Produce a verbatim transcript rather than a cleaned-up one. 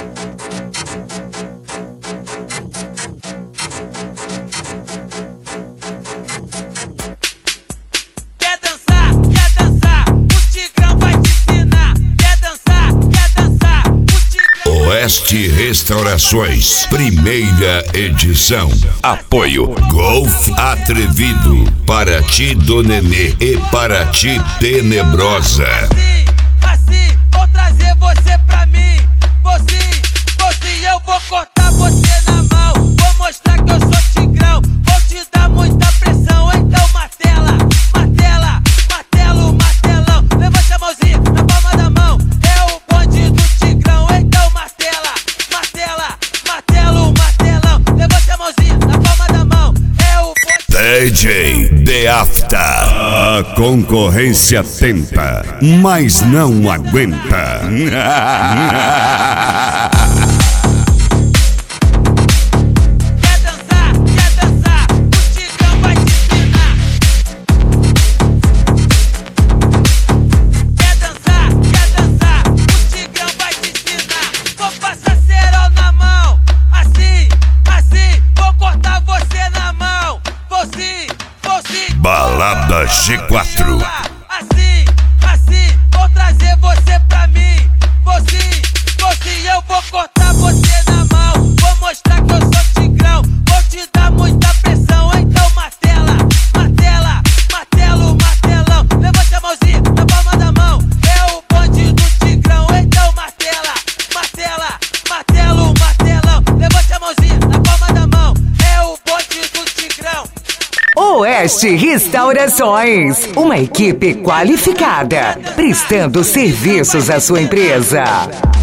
Oeste Restaurações, primeira edição. Apoio Golf Atrevido, Paraty do Nenê e Paraty Tenebrosa. Assim, assim, vou trazer você pra mim. Você, você, eu vou cortar você na mão. Vou mostrar que eu sou tigrão. Vou te dar muita pressão, então martela, martela, martelo, martelão. Levante a mãozinha na palma da mão. É o bonde do tigrão, então martela, martela, martelo, martelão. Levante a mãozinha na palma da mão. É o bonde. D J The After. A concorrência tenta, mas não aguenta. Quer dançar, quer dançar, o tigrão vai te ensinar. Quer dançar, quer dançar, o tigrão vai te ensinar. Vou passar cerol na mão, assim, assim, vou cortar você na mão. Vou sim, vou sim. Balada G quatro. Assim, assim, vou trazer você pra mim. Vou sim, vou sim, eu vou cortar você na mão. Vou mostrar que eu sou tigrão. Vou te dar muita pressão, então martela, martela, martelo, martelão. Levante a mãozinha na palma da mão. É o bonde do tigrão, então martela, martela, martelo, martelão. Levante a mãozinha na palma da mão. É o bonde do tigrão. Oeste Restaurações, uma equipe qualificada, prestando serviços à sua empresa.